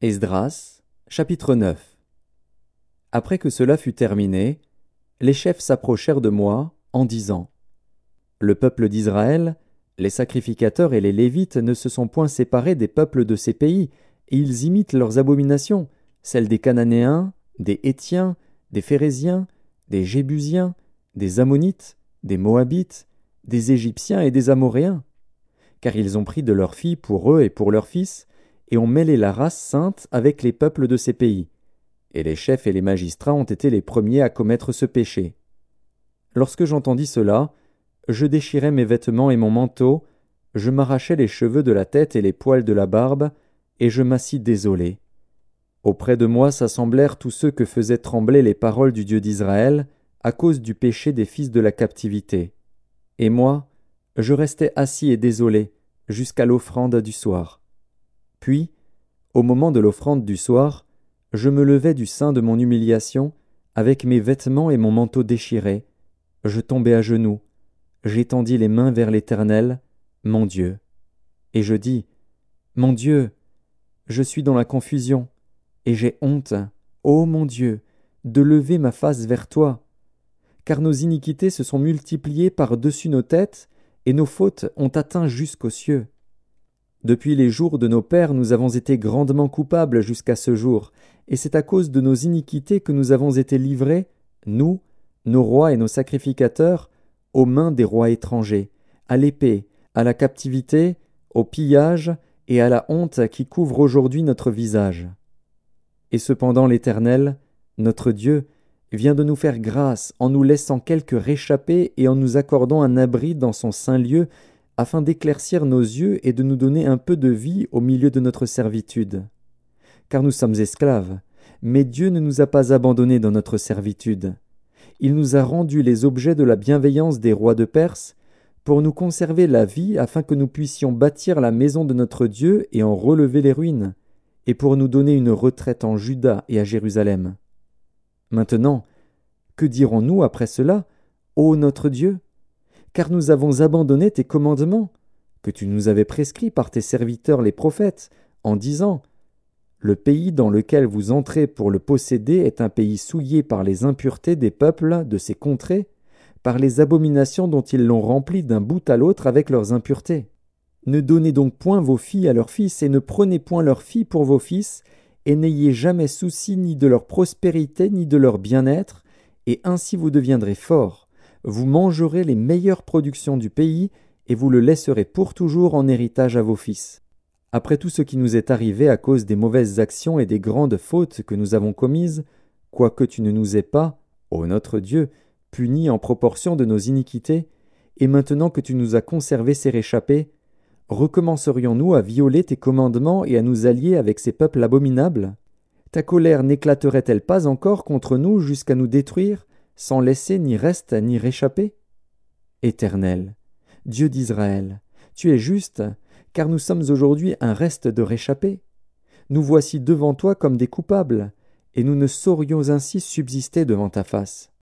Esdras, chapitre 9. Après que cela fut terminé, les chefs s'approchèrent de moi, en disant: Le peuple d'Israël, les sacrificateurs et les Lévites ne se sont point séparés des peuples de ces pays, et ils imitent leurs abominations, celles des Cananéens, des Hétiens, des Phéréziens, des Jébusiens, des Ammonites, des Moabites, des Égyptiens et des Amoréens. Car ils ont pris de leurs filles pour eux et pour leurs fils, et ont mêlé la race sainte avec les peuples de ces pays. Et les chefs et les magistrats ont été les premiers à commettre ce péché. Lorsque j'entendis cela, je déchirai mes vêtements et mon manteau, je m'arrachai les cheveux de la tête et les poils de la barbe, et je m'assis désolé. Auprès de moi s'assemblèrent tous ceux que faisaient trembler les paroles du Dieu d'Israël, à cause du péché des fils de la captivité. Et moi, je restai assis et désolé, jusqu'à l'offrande du soir. Puis, au moment de l'offrande du soir, je me levai du sein de mon humiliation, avec mes vêtements et mon manteau déchirés. Je tombai à genoux, j'étendis les mains vers l'Éternel, mon Dieu. Et je dis: Mon Dieu, je suis dans la confusion, et j'ai honte, ô mon Dieu, de lever ma face vers toi. Car nos iniquités se sont multipliées par-dessus nos têtes, et nos fautes ont atteint jusqu'aux cieux. Depuis les jours de nos pères, nous avons été grandement coupables jusqu'à ce jour, et c'est à cause de nos iniquités que nous avons été livrés, nous, nos rois et nos sacrificateurs, aux mains des rois étrangers, à l'épée, à la captivité, au pillage et à la honte qui couvre aujourd'hui notre visage. Et cependant l'Éternel, notre Dieu, vient de nous faire grâce en nous laissant quelques réchappés et en nous accordant un abri dans son saint lieu, afin d'éclaircir nos yeux et de nous donner un peu de vie au milieu de notre servitude. Car nous sommes esclaves, mais Dieu ne nous a pas abandonnés dans notre servitude. Il nous a rendus les objets de la bienveillance des rois de Perse, pour nous conserver la vie afin que nous puissions bâtir la maison de notre Dieu et en relever les ruines, et pour nous donner une retraite en Juda et à Jérusalem. Maintenant, que dirons-nous après cela, ô notre Dieu? Car nous avons abandonné tes commandements, que tu nous avais prescrits par tes serviteurs les prophètes, en disant: Le pays dans lequel vous entrez pour le posséder est un pays souillé par les impuretés des peuples de ces contrées, par les abominations dont ils l'ont rempli d'un bout à l'autre avec leurs impuretés. Ne donnez donc point vos filles à leurs fils, et ne prenez point leurs filles pour vos fils, et n'ayez jamais souci ni de leur prospérité ni de leur bien-être, et ainsi vous deviendrez forts. Vous mangerez les meilleures productions du pays, et vous le laisserez pour toujours en héritage à vos fils. Après tout ce qui nous est arrivé à cause des mauvaises actions et des grandes fautes que nous avons commises, quoique tu ne nous aies pas, ô notre Dieu, punis en proportion de nos iniquités, et maintenant que tu nous as conservé ces réchappés, recommencerions-nous à violer tes commandements et à nous allier avec ces peuples abominables? Ta colère n'éclaterait-elle pas encore contre nous jusqu'à nous détruire, sans laisser ni reste ni réchappé? Éternel, Dieu d'Israël, tu es juste, car nous sommes aujourd'hui un reste de réchappés. Nous voici devant toi comme des coupables, et nous ne saurions ainsi subsister devant ta face.